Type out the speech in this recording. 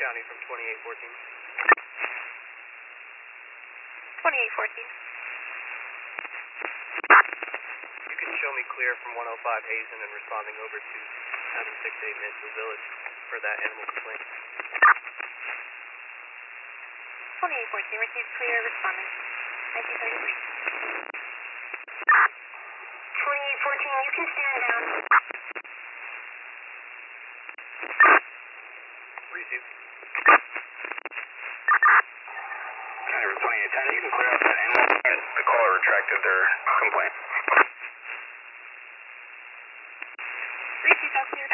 County from 2814. 2814. You can show me clear from 105 Hazen and responding over to 768 Mansfield Village for that animal complaint. 2814, received clear, responding. 1933. 2814, you can stand down. Received. County from 2810, you can clear out that animal. The caller retracted their complaint. Received, all clear.